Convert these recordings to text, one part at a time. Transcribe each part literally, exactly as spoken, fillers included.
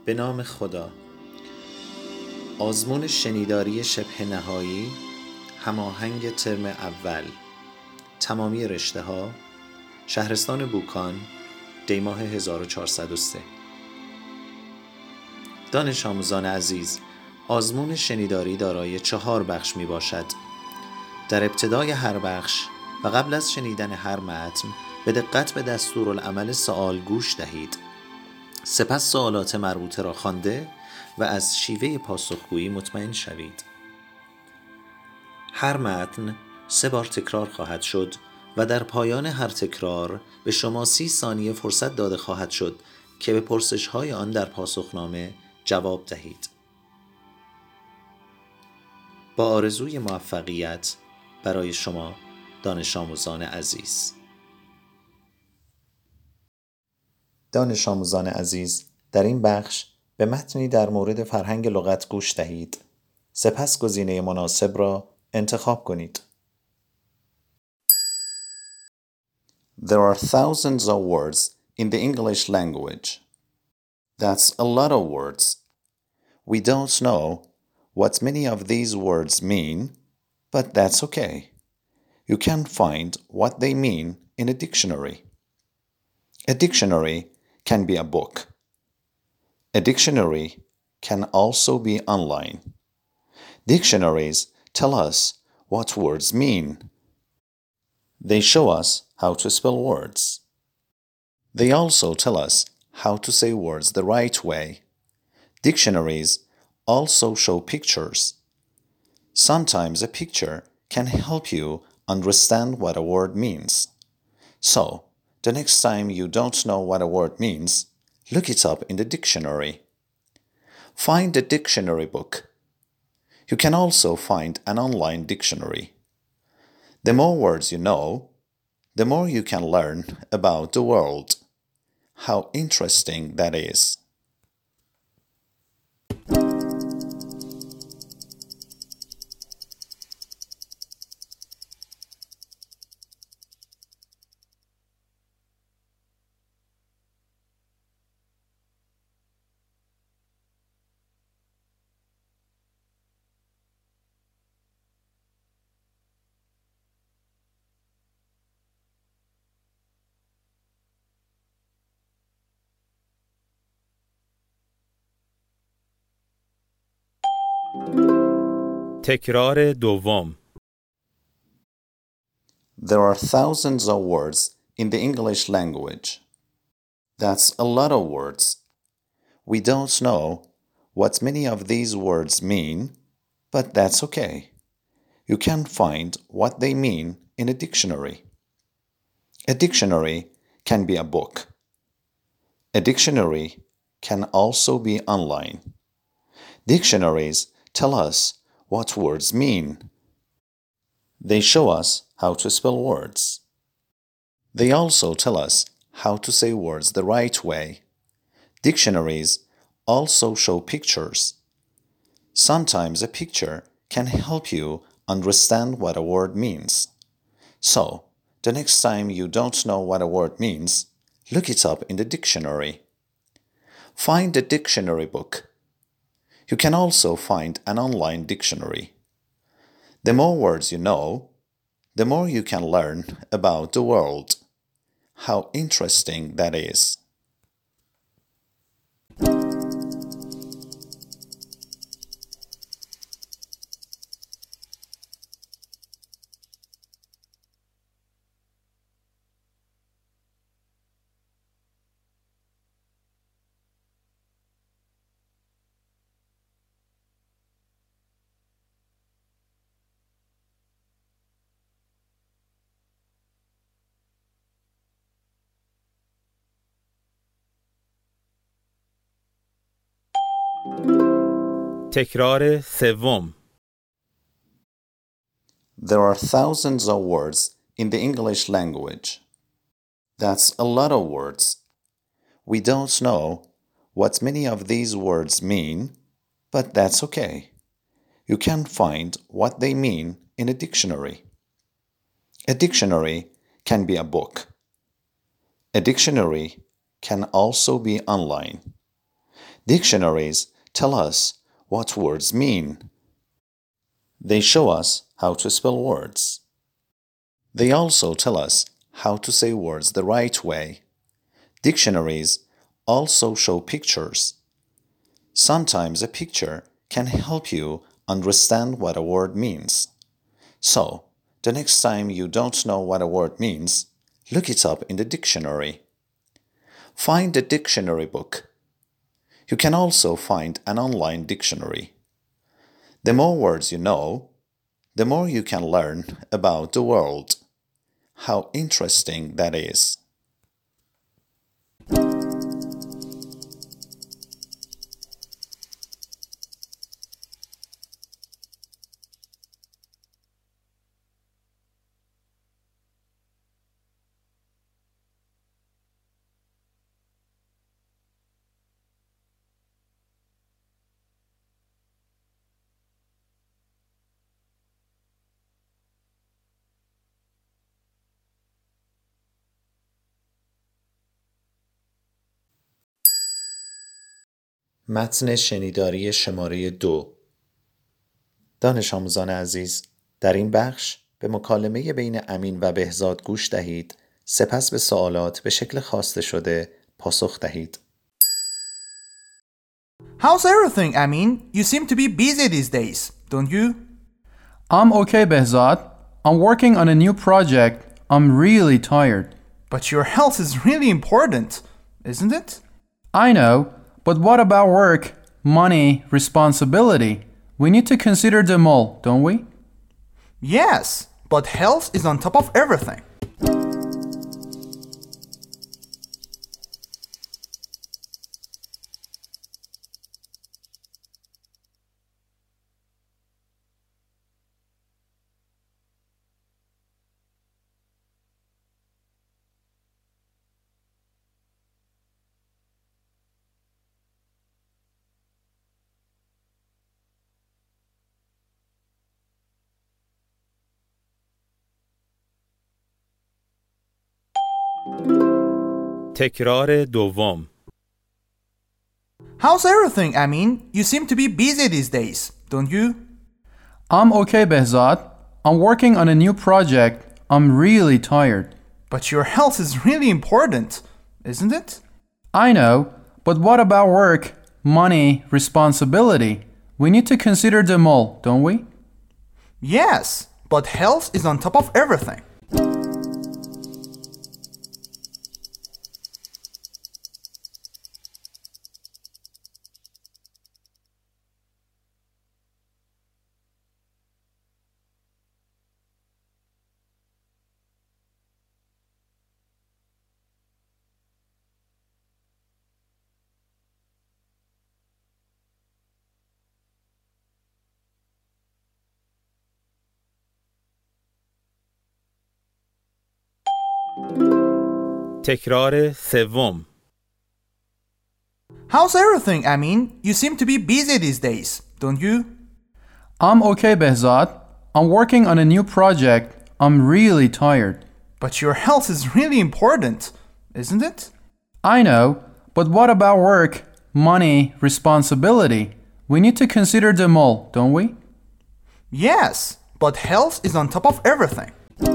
به نام خدا. آزمون شنیداری شبه نهایی، هماهنگ ترم اول، تمامی رشته ها، شهرستان بوکان، دی ماه هزار و چهارصد و سه. دانش آموزان عزیز، آزمون شنیداری دارای چهار بخش می باشد. در ابتدای هر بخش و قبل از شنیدن هر متن به دقت به دستورالعمل سوال گوش دهید. سپس سوالات مربوطه را خوانده و از شیوه پاسخگویی مطمئن شوید. هر متن سه بار تکرار خواهد شد و در پایان هر تکرار به شما سی ثانیه فرصت داده خواهد شد که به پرسش‌های آن در پاسخنامه جواب دهید. با آرزوی موفقیت برای شما دانش آموزان عزیز. دانش آموزان عزیز، در این بخش به متنی در مورد فرهنگ لغت گوش دهید. سپس گزینه مناسب را انتخاب کنید. There are thousands of words in the English language. That's a lot of words. We don't know what many of these words mean, but that's okay. You can find what they mean in a dictionary. A dictionary can be a book. A dictionary can also be online. Dictionaries tell us what words mean. They show us how to spell words. They also tell us how to say words the right way. Dictionaries also show pictures. Sometimes a picture can help you understand what a word means. So, the next time you don't know what a word means, look it up in the dictionary. Find a dictionary book. You can also find an online dictionary. The more words you know, the more you can learn about the world. How interesting that is. تکرار دوم. There are thousands of words in the English language. That's a lot of words. We don't know what many of these words mean, but that's okay. You can find what they mean in a dictionary. A dictionary can be a book. A dictionary can also be online. Dictionaries tell us what words mean. They show us how to spell words. They also tell us how to say words the right way. Dictionaries also show pictures. Sometimes a picture can help you understand what a word means. So, the next time you don't know what a word means, look it up in the dictionary. Find a dictionary book. You can also find an online dictionary. The more words you know, the more you can learn about the world. How interesting that is. تکرار سوم. There are thousands of words in the English language. That's a lot of words. We don't know what many of these words mean, but that's okay. You can find what they mean in a dictionary. A dictionary can be a book. A dictionary can also be online. Dictionaries tell us what words mean. They show us how to spell words. They also tell us how to say words the right way. Dictionaries also show pictures. Sometimes a picture can help you understand what a word means. So, the next time you don't know what a word means, look it up in the dictionary. Find the dictionary book. You can also find an online dictionary. The more words you know, the more you can learn about the world. How interesting that is. متن شنیداری شماره دو. دانش آموزان عزیز، در این بخش به مکالمه بین امین و بهزاد گوش دهید، سپس به سوالات به شکل خواسته شده پاسخ دهید. How's everything, Amin? You seem to be busy these days, don't you? I'm okay, Behzad. I'm working on a new project. I'm really tired. But your health is really important, isn't it? I know, but what about work, money, responsibility? We need to consider them all, don't we? Yes, but health is on top of everything. تکرار دوم. How's everything, Amin? You seem to be busy these days, don't you? I'm okay, Behzad. I'm working on a new project. I'm really tired. But your health is really important, isn't it? I know, but what about work, money, responsibility? We need to consider them all, don't we? Yes, but health is on top of everything. تکرار سوم. How's everything, Amin? You seem to be busy these days, don't you? I'm okay, Behzad. I'm working on a new project. I'm really tired. But your health is really important, isn't it? I know, but what about work, money, responsibility? We need to consider them all, don't we? Yes, but health is on top of everything.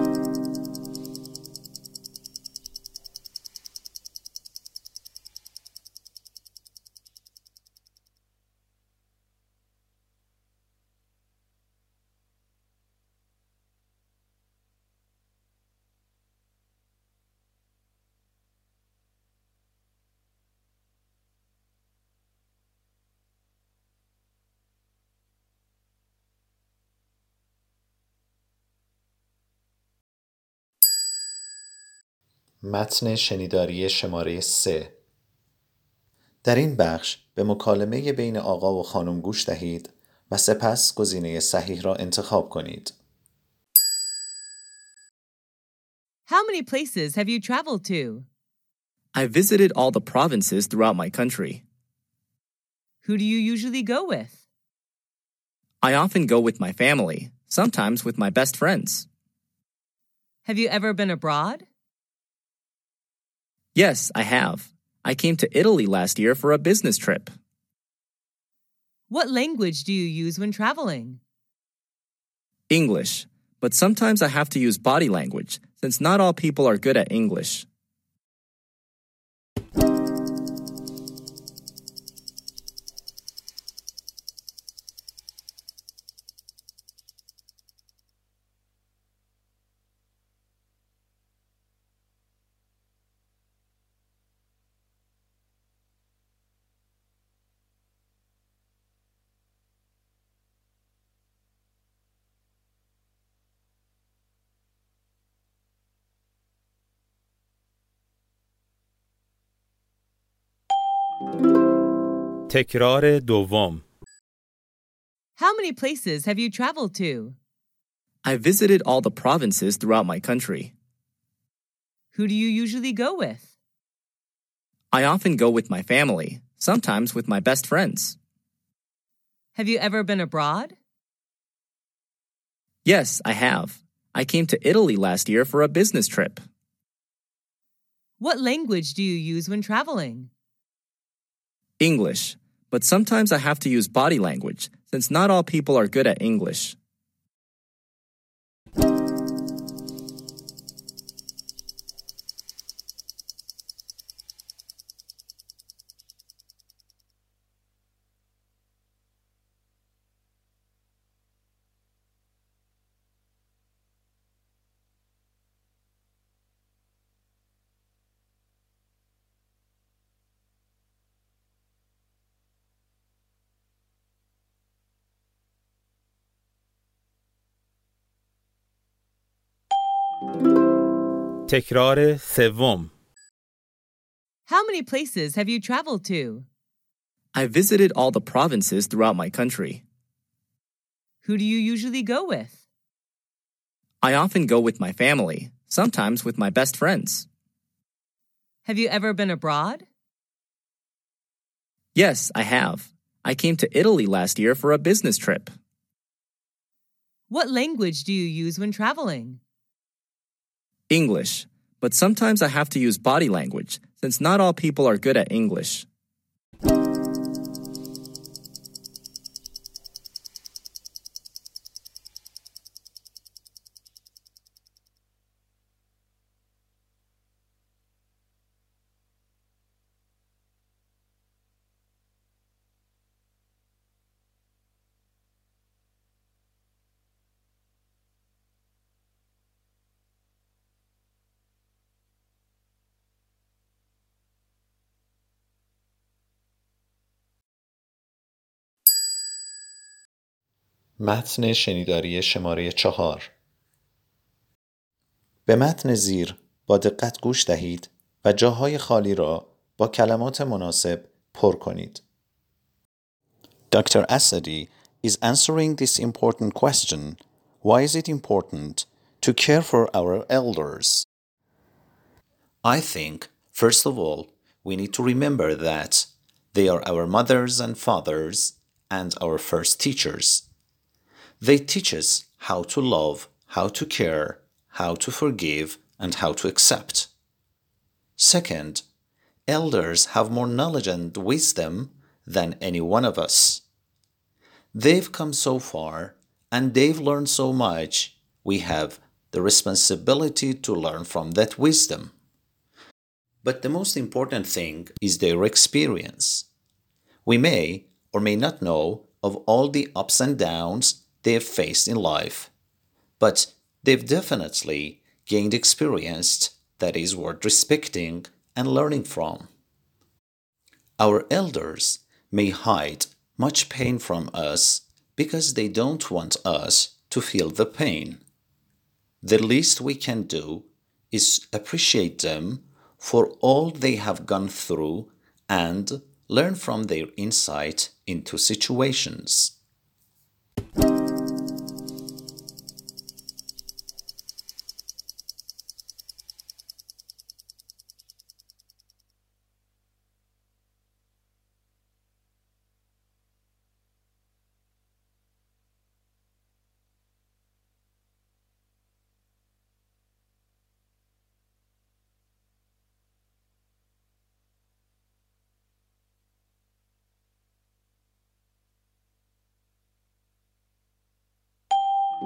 متن شنیداری شماره سه. در این بخش به مکالمه بین آقا و خانم گوش دهید و سپس گزینه صحیح را انتخاب کنید. How many places have you traveled to? I visited all the provinces throughout my country. Who do you usually go with? I often go with my family, sometimes with my best friends. Have you ever been abroad? Yes, I have. I came to Italy last year for a business trip. What language do you use when traveling? English, but sometimes I have to use body language since not all people are good at English. تکرار دوم. How many places have you traveled to? I visited all the provinces throughout my country. Who do you usually go with? I often go with my family, sometimes with my best friends. Have you ever been abroad? Yes, I have. I came to Italy last year for a business trip. What language do you use when traveling? English, but sometimes I have to use body language since not all people are good at English. تکرار سوم. How many places have you traveled to? I visited all the provinces throughout my country. Who do you usually go with? I often go with my family, sometimes with my best friends. Have you ever been abroad? Yes, I have. I came to Italy last year for a business trip. What language do you use when traveling? English, but sometimes I have to use body language since not all people are good at English. متن شنیداری شماره چهار. به متن زیر با دقت گوش دهید و جاهای خالی را با کلمات مناسب پر کنید. Doctor Asadi is answering this important question. Why is it important to care for our elders? I think, first of all, we need to remember that they are our mothers and fathers and our first teachers. They teach us how to love, how to care, how to forgive, and how to accept. Second, elders have more knowledge and wisdom than any one of us. They've come so far, and they've learned so much, we have the responsibility to learn from that wisdom. But the most important thing is their experience. We may or may not know of all the ups and downs they've faced in life, but they've definitely gained experience that is worth respecting and learning from. Our elders may hide much pain from us because they don't want us to feel the pain. The least we can do is appreciate them for all they have gone through and learn from their insight into situations.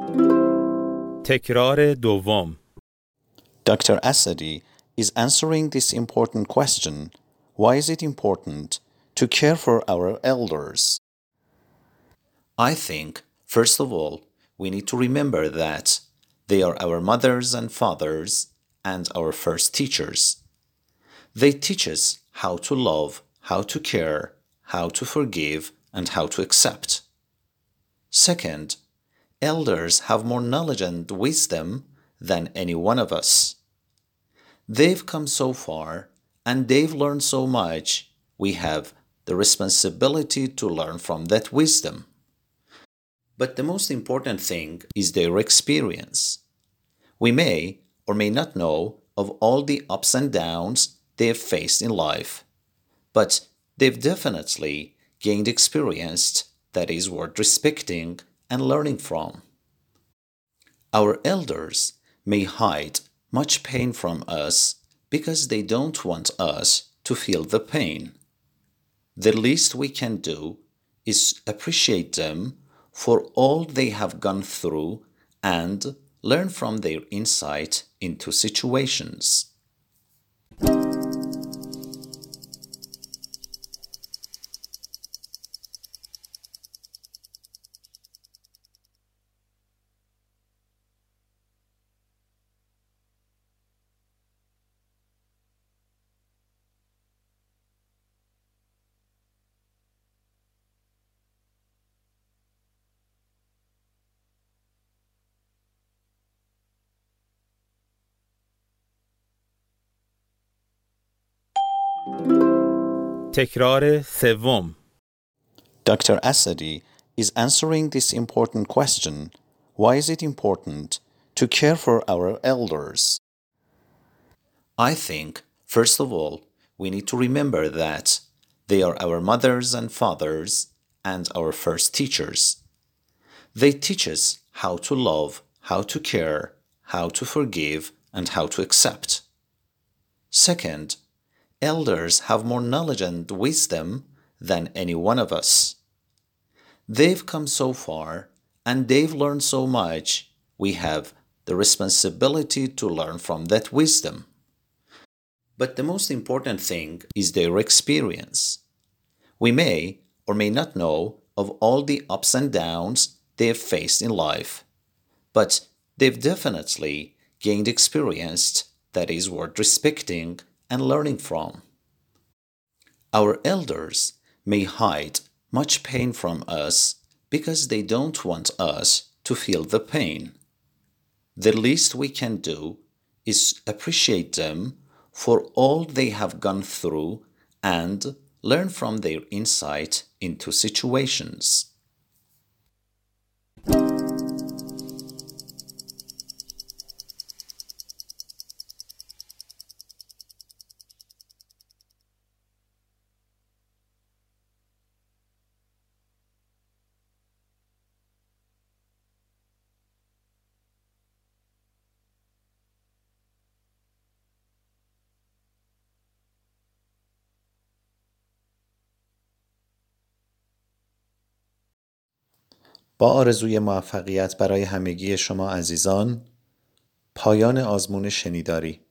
تکرار دوم. Doctor Asadi is answering this important question. Why is it important to care for our elders? I think, first of all, we need to remember that they are our mothers and fathers and our first teachers. They teach us how to love, how to care, how to forgive, and how to accept. Second, elders have more knowledge and wisdom than any one of us. They've come so far and they've learned so much. We have the responsibility to learn from that wisdom. But the most important thing is their experience. We may or may not know of all the ups and downs they have faced in life, but they've definitely gained experience that is worth respecting and learning from. Our elders may hide much pain from us because they don't want us to feel the pain. The least we can do is appreciate them for all they have gone through and learn from their insight into situations. تکرار سوم. Doctor Asadi is answering this important question. Why is it important to care for our elders? I think, first of all, we need to remember that they are our mothers and fathers and our first teachers. They teach us how to love, how to care, how to forgive, and how to accept. Second, elders have more knowledge and wisdom than any one of us. They've come so far and they've learned so much. We have the responsibility to learn from that wisdom. But the most important thing is their experience. We may or may not know of all the ups and downs they have faced in life, but they've definitely gained experience that is worth respecting and learning from. Our elders may hide much pain from us because they don't want us to feel the pain. The least we can do is appreciate them for all they have gone through and learn from their insight into situations. با آرزوی موفقیت برای همگی شما عزیزان، پایان آزمون شنیداری.